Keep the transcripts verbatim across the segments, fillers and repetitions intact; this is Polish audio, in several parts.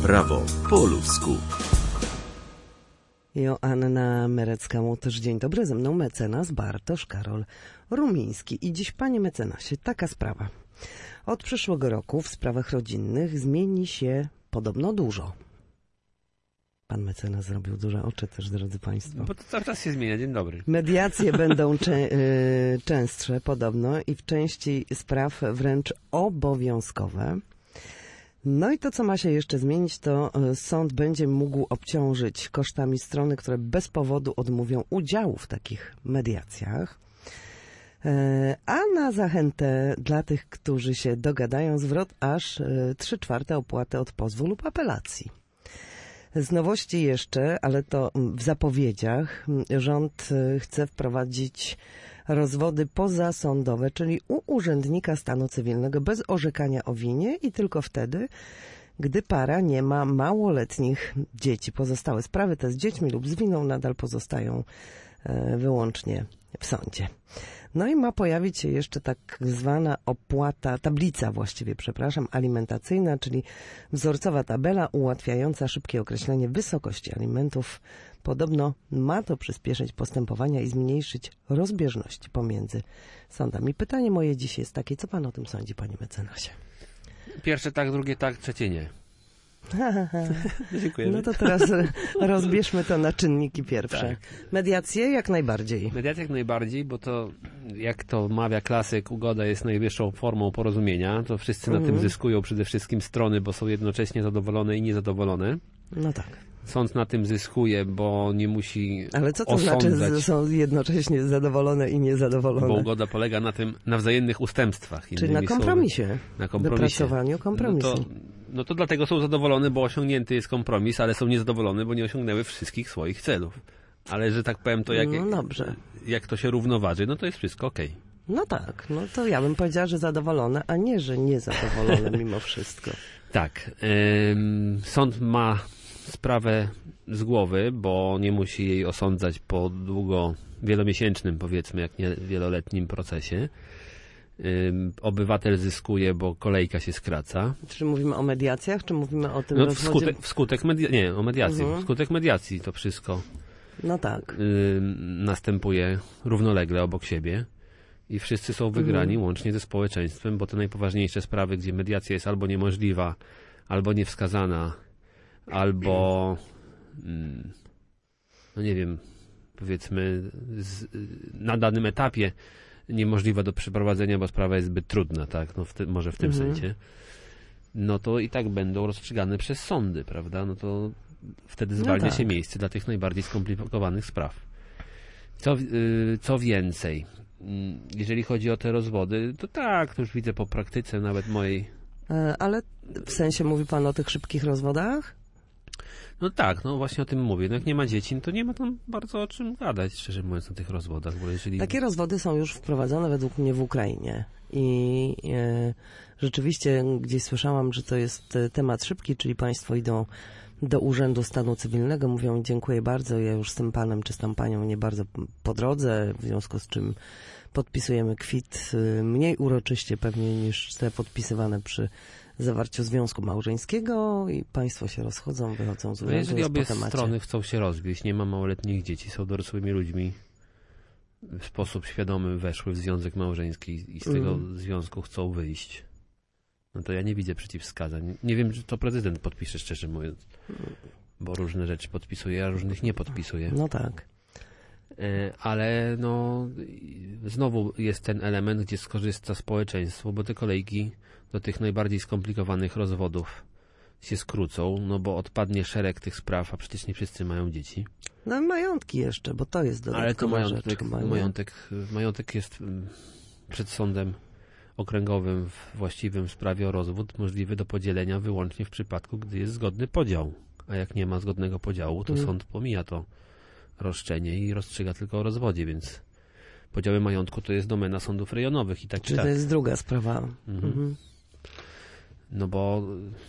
Prawo po ludzku. Joanna Merecka-Łotysz, dzień dobry, ze mną mecenas Bartosz Karol Rumiński. I dziś, panie mecenasie, taka sprawa. Od przyszłego roku w sprawach rodzinnych zmieni się podobno dużo. Pan mecenas zrobił duże oczy też, drodzy państwo. Bo to cały czas się zmienia. Dzień dobry. Mediacje będą czę- y- częstsze podobno i w części spraw wręcz obowiązkowe. No i to, co ma się jeszcze zmienić, to sąd będzie mógł obciążyć kosztami strony, które bez powodu odmówią udziału w takich mediacjach. A na zachętę dla tych, którzy się dogadają, zwrot aż trzy czwarte opłaty od pozwu lub apelacji. Z nowości jeszcze, ale to w zapowiedziach, rząd chce wprowadzić rozwody pozasądowe, czyli u urzędnika stanu cywilnego bez orzekania o winie i tylko wtedy, gdy para nie ma małoletnich dzieci. Pozostałe sprawy te z dziećmi lub z winą nadal pozostają e, wyłącznie w sądzie. No i ma pojawić się jeszcze tak zwana opłata, tablica właściwie, przepraszam, alimentacyjna, czyli wzorcowa tabela ułatwiająca szybkie określenie wysokości alimentów. Podobno ma to przyspieszyć postępowania i zmniejszyć rozbieżności pomiędzy sądami. Pytanie moje dziś jest takie, co pan o tym sądzi, panie mecenasie? Pierwsze tak, drugie tak, trzecie nie. Dziękuję. No to teraz rozbierzmy to na czynniki pierwsze. Tak. Mediacje jak najbardziej. Mediacja jak najbardziej, bo to, jak to mawia klasyk, ugoda jest najwyższą formą porozumienia. To wszyscy na Mhm. tym zyskują, przede wszystkim strony, bo są jednocześnie zadowolone i niezadowolone. No tak. Sąd na tym zyskuje, bo nie musi Ale co to osądzać, znaczy, że są jednocześnie zadowolone i niezadowolone? bo ugoda polega na tym, na wzajemnych ustępstwach. Czyli na innymi kompromisie. słowy. Na kompromisie. Wypracowaniu kompromisu. No to, no to dlatego są zadowolone, bo osiągnięty jest kompromis, ale są niezadowolone, bo nie osiągnęły wszystkich swoich celów. Ale że tak powiem, to jak, No dobrze. jak to się równoważy, no to jest wszystko okej. No tak, no to ja bym powiedziała, że zadowolone, a nie, że niezadowolone mimo wszystko. Tak. Ym, sąd ma sprawę z głowy, bo nie musi jej osądzać po długo, wielomiesięcznym, powiedzmy, jak nie wieloletnim procesie. Ym, obywatel zyskuje, bo kolejka się skraca. Czy mówimy o mediacjach, czy mówimy o tym No, rozwodzie? wskutek, wskutek media- nie, o mediacji. Mhm. Wskutek mediacji to wszystko No tak. ym, następuje równolegle obok siebie i wszyscy są wygrani, Mhm. łącznie ze społeczeństwem, bo te najpoważniejsze sprawy, gdzie mediacja jest albo niemożliwa, albo niewskazana, albo mm, no nie wiem, powiedzmy z, na danym etapie niemożliwa do przeprowadzenia, bo sprawa jest zbyt trudna, tak, no w te, może w tym Mhm. sensie, no to i tak będą rozstrzygane przez sądy, prawda, no to wtedy No zwalnia tak. się miejsce dla tych najbardziej skomplikowanych spraw. Co, yy, co więcej, yy, jeżeli chodzi o te rozwody, to tak, to już widzę po praktyce nawet mojej. E, Ale w sensie mówi pan o tych szybkich rozwodach? No tak, no właśnie o tym mówię. No jak nie ma dzieci, no to nie ma tam bardzo o czym gadać, szczerze mówiąc, o tych rozwodach, bo jeżeli... Takie rozwody są już wprowadzone według mnie w Ukrainie i e, rzeczywiście gdzieś słyszałam, że to jest e, temat szybki, czyli państwo idą do Urzędu Stanu Cywilnego, mówią dziękuję bardzo, ja już z tym panem czy z tą panią nie bardzo po drodze, w związku z czym podpisujemy kwit e, mniej uroczyście pewnie niż te podpisywane przy zawarciu związku małżeńskiego i państwo się rozchodzą, wychodzą z No urzędu, jeżeli jest obie po temacie. strony chcą się rozwieść, nie ma małoletnich dzieci, są dorosłymi ludźmi, w sposób świadomy weszły w związek małżeński i z tego Mhm. związku chcą wyjść, no to ja nie widzę przeciwwskazań. Nie wiem, czy to prezydent podpisze, szczerze mówiąc, bo różne rzeczy podpisuje, a różnych nie podpisuje. No tak. E, Ale no i znowu jest ten element, gdzie skorzysta społeczeństwo, bo te kolejki do tych najbardziej skomplikowanych rozwodów się skrócą, no bo odpadnie szereg tych spraw, a przecież nie wszyscy mają dzieci. No i majątki jeszcze, bo to jest dodatkowa Ale to majątek, rzecz chyba, nie? majątek, majątek jest mm, przed sądem okręgowym w właściwym sprawie o rozwód możliwy do podzielenia wyłącznie w przypadku, gdy jest zgodny podział. A jak nie ma zgodnego podziału, to Mhm. sąd pomija to roszczenie i rozstrzyga tylko o rozwodzie, więc podziały majątku to jest domena sądów rejonowych i tak Czy i tak. to jest druga sprawa? Mhm. Mhm. No bo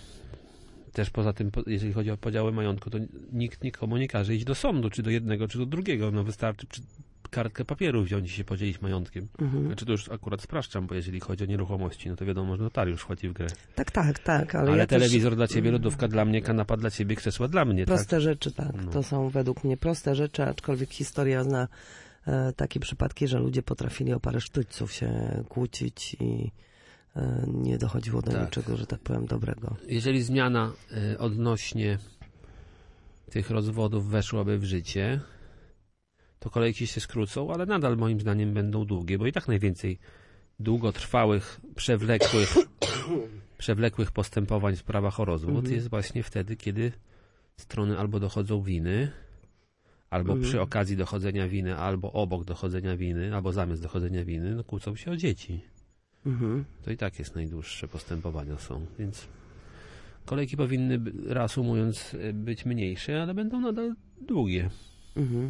też poza tym, po- jeżeli chodzi o podziały majątku, to nikt nikomu nie każe iść do sądu, czy do jednego, czy do drugiego. No wystarczy, czy kartkę papieru wziąć i się podzielić majątkiem. Mhm. Znaczy to już akurat spraszczam, bo jeżeli chodzi o nieruchomości, no to wiadomo, że notariusz wchodzi w grę. Tak, tak, tak. Ale, Ale ja telewizor też... dla ciebie, lodówka dla mnie, kanapa dla ciebie, krzesła dla mnie, Proste tak? rzeczy, tak. No. To są według mnie proste rzeczy, aczkolwiek historia zna e, takie przypadki, że ludzie potrafili o parę sztućców się kłócić i e, nie dochodziło do Tak. niczego, że tak powiem, dobrego. Jeżeli zmiana y, odnośnie tych rozwodów weszłaby w życie, to kolejki się skrócą, ale nadal moim zdaniem będą długie, bo i tak najwięcej długotrwałych, przewlekłych, przewlekłych postępowań w sprawach o rozwód Mhm. jest właśnie wtedy, kiedy strony albo dochodzą winy, albo Mhm. przy okazji dochodzenia winy, albo obok dochodzenia winy, albo zamiast dochodzenia winy, no kłócą się o dzieci. Mhm. To i tak jest najdłuższe postępowania są, więc kolejki powinny, reasumując, być mniejsze, ale będą nadal długie. Mhm.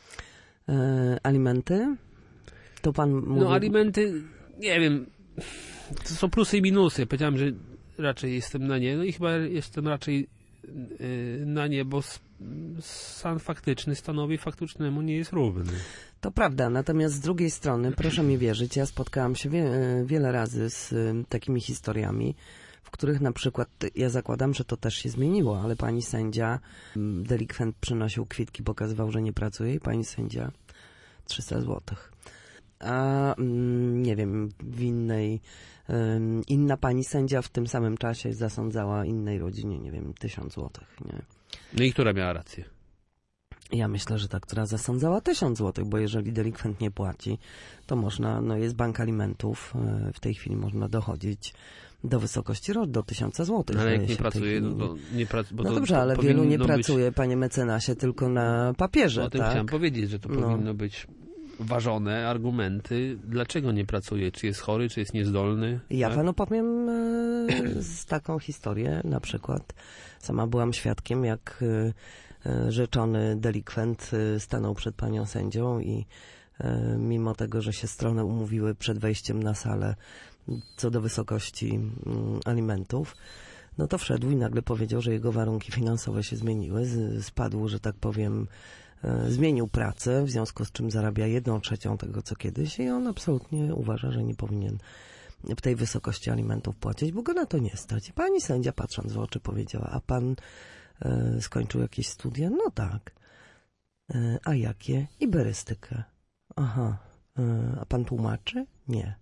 E, alimenty? To pan mówi... No alimenty, nie wiem, to są plusy i minusy. Powiedziałem, że raczej jestem na nie, no i chyba jestem raczej yy, na nie, bo s- stan faktyczny stanowi faktycznemu nie jest równy. To prawda, natomiast z drugiej strony, proszę mi wierzyć, ja spotkałam się wie, wiele razy z y, takimi historiami, w których na przykład, ja zakładam, że to też się zmieniło, ale pani sędzia, mm, delikwent przynosił kwitki, pokazywał, że nie pracuje i pani sędzia trzysta złotych. A mm, nie wiem, w innej, ym, inna pani sędzia w tym samym czasie zasądzała innej rodzinie, nie wiem, tysiąc złotych, nie? No i która miała rację? Ja myślę, że ta, która zasądzała tysiąc złotych, bo jeżeli delikwent nie płaci, to można, no jest bank alimentów, e, w tej chwili można dochodzić do wysokości ro- do tysiąca złotych. No, ale jak zdaje nie się, w tej pracuje, chwili. no to nie pracuje. No dobrze, ale wielu nie być, pracuje, panie mecenasie, tylko na papierze, O tym tak? chciałem powiedzieć, że to No. powinno być ważone argumenty, dlaczego nie pracuje, czy jest chory, czy jest niezdolny. Ja tak? panu powiem e, z taką historię, na przykład sama byłam świadkiem, jak e, e, rzeczony delikwent e, stanął przed panią sędzią i e, mimo tego, że się strony umówiły przed wejściem na salę co do wysokości mm, alimentów, no to wszedł i nagle powiedział, że jego warunki finansowe się zmieniły, z, spadł, że tak powiem, e, zmienił pracę, w związku z czym zarabia jedną trzecią tego, co kiedyś i on absolutnie uważa, że nie powinien w tej wysokości alimentów płacić, bo go na to nie stać. I pani sędzia, patrząc w oczy, powiedziała, a pan e, skończył jakieś studia? No tak. E, a jakie? Iberystykę. Aha. E, a pan tłumaczy? Nie.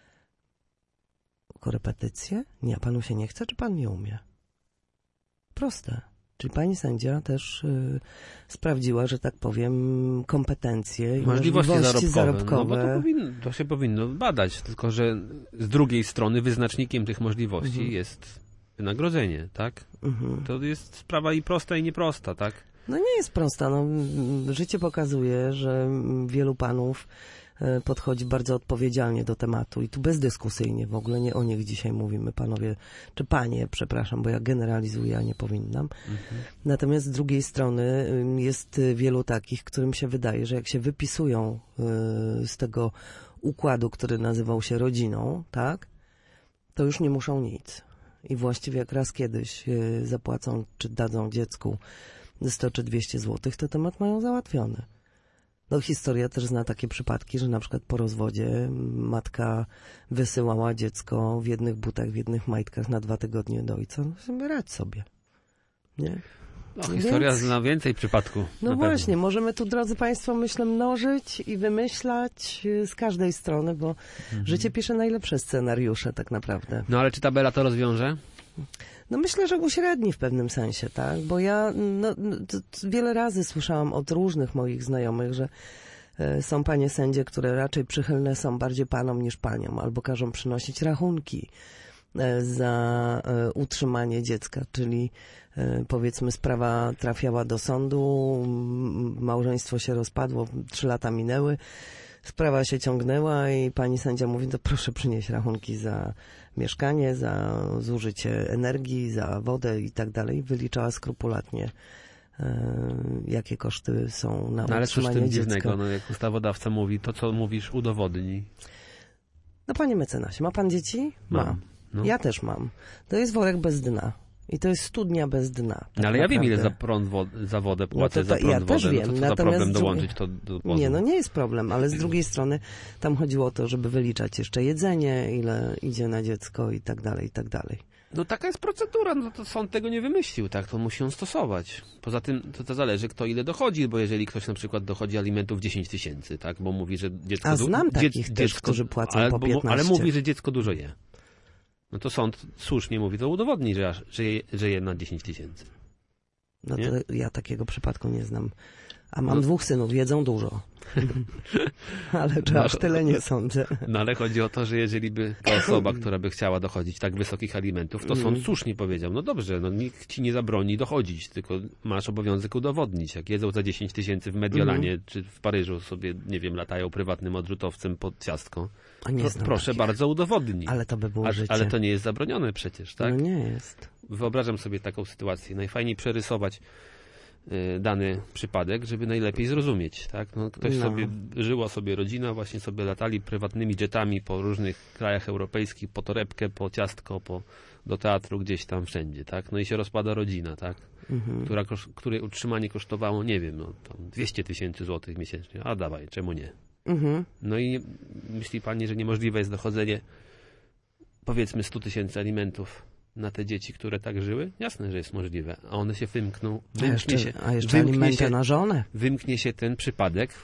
Korepetycje? Nie. A panu się nie chce, czy pan nie umie? Proste. Czyli pani sędzia też y, sprawdziła, że tak powiem, kompetencje i Możliwości, możliwości zarobkowe. zarobkowe. No bo to, powinno, to się powinno badać, tylko że z drugiej strony wyznacznikiem tych możliwości Mhm. jest wynagrodzenie, tak? Mhm. To jest sprawa i prosta, i nieprosta, tak? No nie jest prosta. No, mm, życie pokazuje, że mm, wielu panów e, podchodzi bardzo odpowiedzialnie do tematu i tu bezdyskusyjnie, w ogóle nie o nich dzisiaj mówimy, panowie, czy panie, przepraszam, bo ja generalizuję, a nie powinnam. Mhm. Natomiast z drugiej strony ym, jest y, wielu takich, którym się wydaje, że jak się wypisują y, z tego układu, który nazywał się rodziną, tak, to już nie muszą nic. I właściwie jak raz kiedyś y, zapłacą, czy dadzą dziecku sto czy dwieście złotych, to temat mają załatwiony. No historia też zna takie przypadki, że na przykład po rozwodzie matka wysyłała dziecko w jednych butach, w jednych majtkach na dwa tygodnie do ojca. No sobie radź sobie. Nie? No, historia Więc- zna więcej przypadków. No na właśnie, pewno. możemy tu, drodzy Państwo, myślę, mnożyć i wymyślać y, z każdej strony, bo Mhm. życie pisze najlepsze scenariusze tak naprawdę. No ale czy tabela to rozwiąże? No myślę, że uśredni w pewnym sensie, tak? Bo ja no, no, to, to wiele razy słyszałam od różnych moich znajomych, że e, są panie sędzie, które raczej przychylne są bardziej panom niż paniom, albo każą przynosić rachunki e, za e, utrzymanie dziecka, czyli e, powiedzmy sprawa trafiała do sądu, m, małżeństwo się rozpadło, trzy lata minęły, sprawa się ciągnęła i pani sędzia mówi, to proszę przynieść rachunki za mieszkanie, za zużycie energii, za wodę i tak dalej. Wyliczała skrupulatnie, e, jakie koszty są na No ale cóż w utrzymanie tym dziecka. dziwnego, no jak ustawodawca mówi, to co mówisz udowodnij. No panie mecenasie, ma pan dzieci? Ma. Mam. No. Ja też mam. To jest worek bez dna. I to jest studnia bez dna. Tak no ale ja wiem, ile za naprawdę. prąd, wo- za wodę No płacę to, za to, prąd, ja wodę. też wiem. No to co za Natomiast problem z dru- dołączyć to do pozu? Nie, no nie jest problem, ale z drugiej strony tam chodziło o to, żeby wyliczać jeszcze jedzenie, ile idzie na dziecko i tak dalej, i tak dalej. No taka jest procedura, no to sąd tego nie wymyślił, tak, to musi on stosować. Poza tym to, to zależy, kto ile dochodzi, bo jeżeli ktoś na przykład dochodzi alimentów dziesięć tysięcy, tak, bo mówi, że dziecko... A du- znam dzie- takich też, którzy płacą ale, po bo- piętnaście. Ale mówi, że dziecko dużo je. No to sąd słusznie mówi, to udowodni, że, aż- że, je, że je na dziesięć tysięcy. No Nie? to ja takiego przypadku nie znam. A mam No. dwóch synów, jedzą dużo. Ale czy No. aż tyle nie sądzę. No ale chodzi o to, że jeżeli by ta osoba, która by chciała dochodzić tak wysokich alimentów, to sąd słusznie powiedział, no dobrze, no nikt ci nie zabroni dochodzić, tylko masz obowiązek udowodnić. Jak jedzą za dziesięć tysięcy w Mediolanie, czy w Paryżu sobie, nie wiem, latają prywatnym odrzutowcem pod ciastko, A nie pro, znam proszę takich. bardzo udowodnij. Ale to by było A, życie. ale to nie jest zabronione przecież, tak? No nie jest. Wyobrażam sobie taką sytuację. Najfajniej przerysować y, dany przypadek, żeby najlepiej zrozumieć, tak? No, ktoś No. sobie, żyła sobie rodzina, właśnie sobie latali prywatnymi jetami po różnych krajach europejskich, po torebkę, po ciastko, po, do teatru, gdzieś tam wszędzie, tak? No i się rozpada rodzina, tak? Mhm. Która, kosz- której utrzymanie kosztowało, nie wiem, no, tam dwieście tysięcy złotych miesięcznie. A dawaj, czemu nie? Mhm. No i nie, myśli pani, że niemożliwe jest dochodzenie powiedzmy stu tysięcy alimentów na te dzieci, które tak żyły? Jasne, że jest możliwe. A one się wymkną. A Wymknie jeszcze, się, a jeszcze wymknie alimenty się, na żonę. wymknie się ten przypadek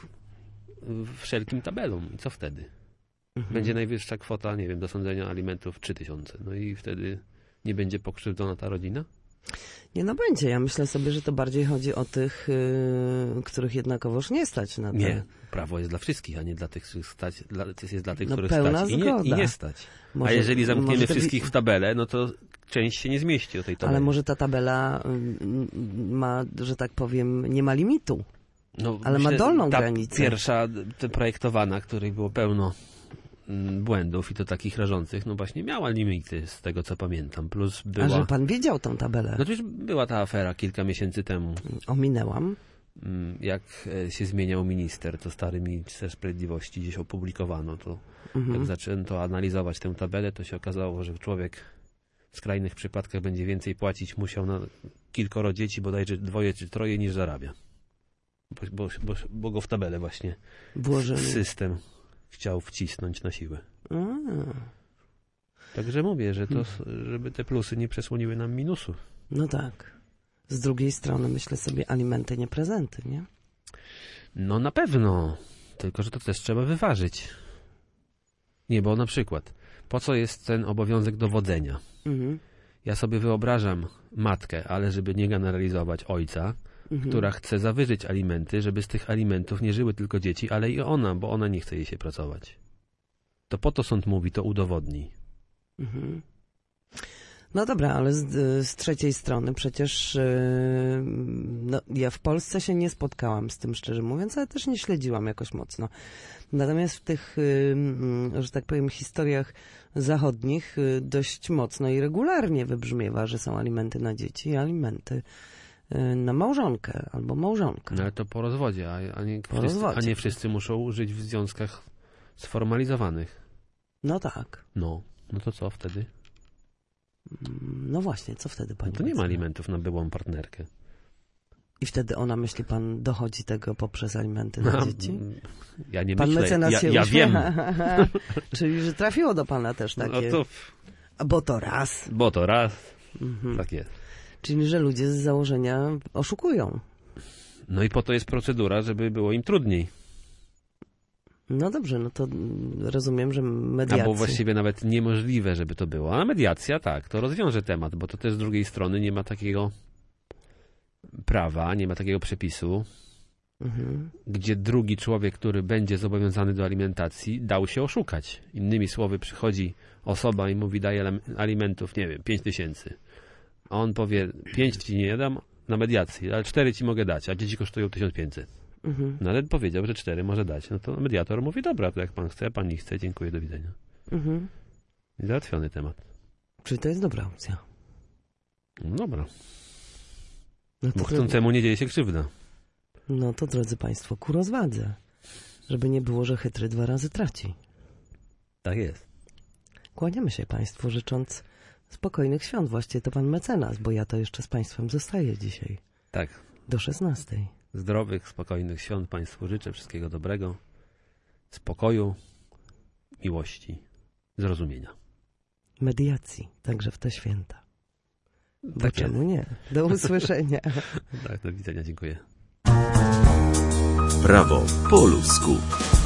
wszelkim tabelom. I co wtedy? Mhm. Będzie najwyższa kwota, nie wiem, do sądzenia alimentów trzy tysiące. No i wtedy nie będzie pokrzywdzona ta rodzina? Nie, no będzie. Ja myślę sobie, że to bardziej chodzi o tych, yy, których jednakowoż nie stać na to. Nie. Prawo jest dla wszystkich, a nie dla tych, których stać. Dla, jest dla tych, No których pełna stać i nie, zgoda. i nie stać. Może- a jeżeli zamkniemy może to wi- wszystkich w tabelę, no to część się nie zmieści o tej tabeli. Ale może ta tabela y, ma, że tak powiem, nie ma limitu. No, ale ma myślę, dolną ta granicę. Pierwsza te projektowana, której było pełno mm, błędów i to takich rażących, no właśnie miała limity z tego co pamiętam. Plus była... A że pan widział tą tabelę? No to już była ta afera kilka miesięcy temu. Ominęłam. Mm, Jak e, się zmieniał minister, to stary minister sprawiedliwości gdzieś opublikowano, to Mhm. jak zaczęto analizować tę tabelę, to się okazało, że człowiek w skrajnych przypadkach będzie więcej płacić musiał na kilkoro dzieci, bodajże dwoje czy troje, niż zarabia. Bo, bo, bo, bo go w tabelę właśnie Włożyli. system chciał wcisnąć na siłę. A, Także mówię, że to, żeby te plusy nie przesłoniły nam minusów. no tak. Z drugiej strony myślę sobie alimenty, nie prezenty, nie? No na pewno, tylko że to też trzeba wyważyć. Nie, bo na przykład, po co jest ten obowiązek dowodzenia? Mhm. Ja sobie wyobrażam matkę, ale żeby nie generalizować ojca, Mhm. która chce zawyżyć alimenty, żeby z tych alimentów nie żyły tylko dzieci, ale i ona, bo ona nie chce jej się pracować. To po to sąd mówi, to udowodnij. Mhm. No dobra, ale z, z trzeciej strony przecież yy, no, ja w Polsce się nie spotkałam z tym, szczerze mówiąc, ale też nie śledziłam jakoś mocno. Natomiast w tych, yy, że tak powiem, historiach zachodnich yy, dość mocno i regularnie wybrzmiewa, że są alimenty na dzieci i alimenty yy, na małżonkę albo małżonkę. No ale to po rozwodzie, a, a, nie, Po wszyscy, rozwodzie. a nie wszyscy muszą żyć w związkach sformalizowanych. No tak. No, no to co wtedy? No właśnie, co wtedy pani No to nie ma Maciej? alimentów na byłą partnerkę. I wtedy ona, myśli pan, dochodzi tego poprzez alimenty na No, dzieci? ja nie Pan myślę, mecenas ja, się ja wiem. uśmiecha. Czyli, że trafiło do pana też No takie. to, A Bo to raz. bo to raz, Mhm. tak jest. Czyli, że ludzie z założenia oszukują. No i po to jest procedura, żeby było im trudniej. No dobrze, no to mm, rozumiem, że mediacja. Albo właściwie nawet niemożliwe, żeby to było. A mediacja, tak, to rozwiąże temat, bo to też z drugiej strony nie ma takiego prawa, nie ma takiego przepisu, Mhm. gdzie drugi człowiek, który będzie zobowiązany do alimentacji, dał się oszukać. Innymi słowy, przychodzi osoba i mówi, daje alim- alimentów, nie wiem, pięć tysięcy. A on powie, pięć ci nie dam na mediacji, ale cztery ci mogę dać, a dzieci kosztują tysiąc pięćset. Mhm. No ale powiedział, że cztery może dać. No to mediator mówi, dobra, to jak pan chce, pan nie chce, dziękuję, do widzenia. Mhm. I załatwiony temat. Czyli to jest dobra opcja. No dobra, No bo to, chcącemu nie dzieje się krzywda. no to drodzy państwo, ku rozwadze. Żeby nie było, że chytry dwa razy traci. Tak jest. Kłaniamy się państwu, życząc spokojnych świąt. Właściwie to pan mecenas, bo ja to jeszcze z państwem zostaję dzisiaj. Tak. Do szesnastej. Zdrowych, spokojnych świąt Państwu życzę. Wszystkiego dobrego. Spokoju, miłości, zrozumienia. Mediacji, także w te święta. Bo Tak czemu jest. nie? Do usłyszenia. Tak, do widzenia, dziękuję. Prawo po ludzku.